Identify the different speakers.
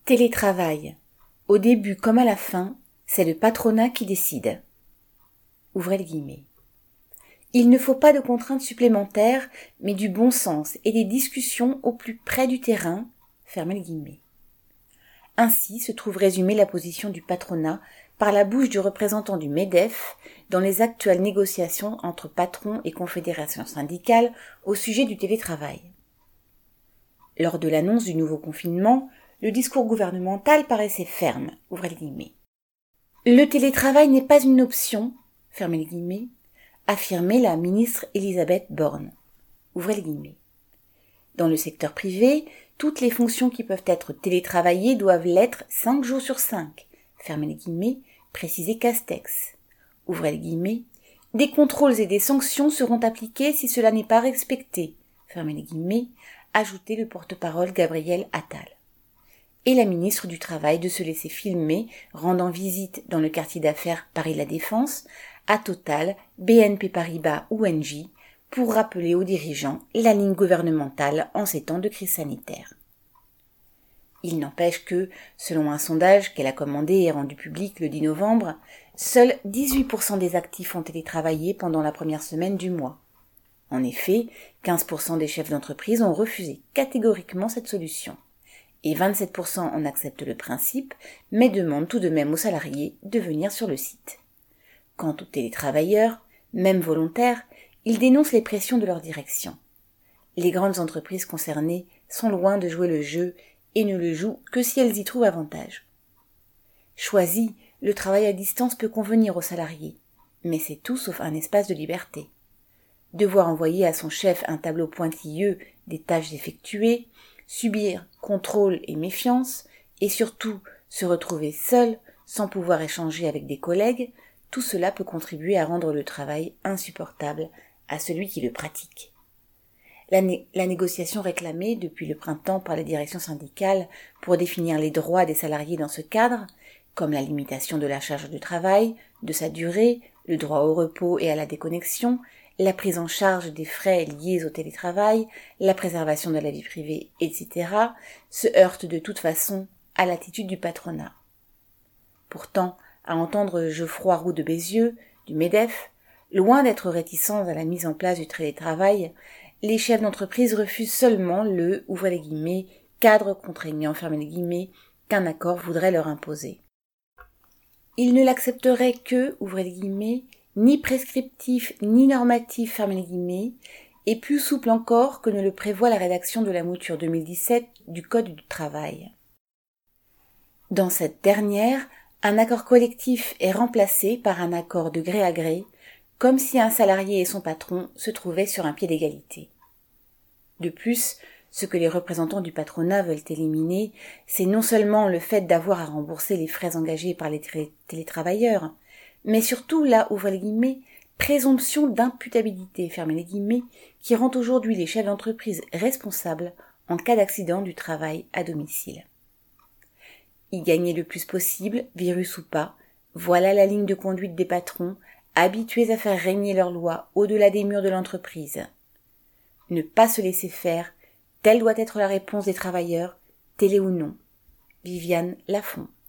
Speaker 1: Télétravail. Au début comme à la fin, c'est le patronat qui décide. Ouvrez les guillemets. Il ne faut pas de contraintes supplémentaires, mais du bon sens et des discussions au plus près du terrain. Fermez les guillemets. Ainsi se trouve résumée la position du patronat par la bouche du représentant du MEDEF dans les actuelles négociations entre patrons et confédérations syndicales au sujet du télétravail. Lors de l'annonce du nouveau confinement, le discours gouvernemental paraissait ferme, ouvrez les guillemets. Le télétravail n'est pas une option, fermez les guillemets, affirmait la ministre Elisabeth Borne, ouvrez les guillemets. Dans le secteur privé, toutes les fonctions qui peuvent être télétravaillées doivent l'être 5 jours sur 5, fermez les guillemets, précisait Castex, ouvrez les guillemets. Des contrôles et des sanctions seront appliqués si cela n'est pas respecté, fermez les guillemets, ajoutait le porte-parole Gabriel Attal. Et la ministre du Travail de se laisser filmer, rendant visite dans le quartier d'affaires Paris La Défense, à Total, BNP Paribas ou Engie, pour rappeler aux dirigeants la ligne gouvernementale en ces temps de crise sanitaire. Il n'empêche que, selon un sondage qu'elle a commandé et rendu public le 10 novembre, seuls 18% des actifs ont télétravaillé pendant la première semaine du mois. En effet, 15% des chefs d'entreprise ont refusé catégoriquement cette solution. Et 27% en acceptent le principe, mais demandent tout de même aux salariés de venir sur le site. Quant aux télétravailleurs, même volontaires, ils dénoncent les pressions de leur direction. Les grandes entreprises concernées sont loin de jouer le jeu et ne le jouent que si elles y trouvent avantage. Choisi, le travail à distance peut convenir aux salariés, mais c'est tout sauf un espace de liberté. Devoir envoyer à son chef un tableau pointilleux des tâches effectuées, subir contrôle et méfiance, et surtout se retrouver seul, sans pouvoir échanger avec des collègues, tout cela peut contribuer à rendre le travail insupportable à celui qui le pratique. La négociation réclamée depuis le printemps par les directions syndicales pour définir les droits des salariés dans ce cadre, comme la limitation de la charge de travail, de sa durée, le droit au repos et à la déconnexion, la prise en charge des frais liés au télétravail, la préservation de la vie privée, etc., se heurte de toute façon à l'attitude du patronat. Pourtant, à entendre Geoffroy Roux de Bézieux, du MEDEF, loin d'être réticents à la mise en place du télétravail, les chefs d'entreprise refusent seulement le, ouvrez les guillemets, cadre contraignant, fermez les guillemets, qu'un accord voudrait leur imposer. Ils ne l'accepteraient que, ouvrez les guillemets, ni prescriptif ni normatif, fermez les guillemets, et plus souple encore que ne le prévoit la rédaction de la mouture 2017 du Code du travail. Dans cette dernière, un accord collectif est remplacé par un accord de gré à gré, comme si un salarié et son patron se trouvaient sur un pied d'égalité. De plus, ce que les représentants du patronat veulent éliminer, c'est non seulement le fait d'avoir à rembourser les frais engagés par les télétravailleurs, mais surtout la, ouvrez les guillemets, présomption d'imputabilité, fermez les guillemets, qui rend aujourd'hui les chefs d'entreprise responsables en cas d'accident du travail à domicile. Y gagner le plus possible, virus ou pas, voilà la ligne de conduite des patrons, habitués à faire régner leurs lois au-delà des murs de l'entreprise. Ne pas se laisser faire, telle doit être la réponse des travailleurs, télé ou non. Viviane Lafont.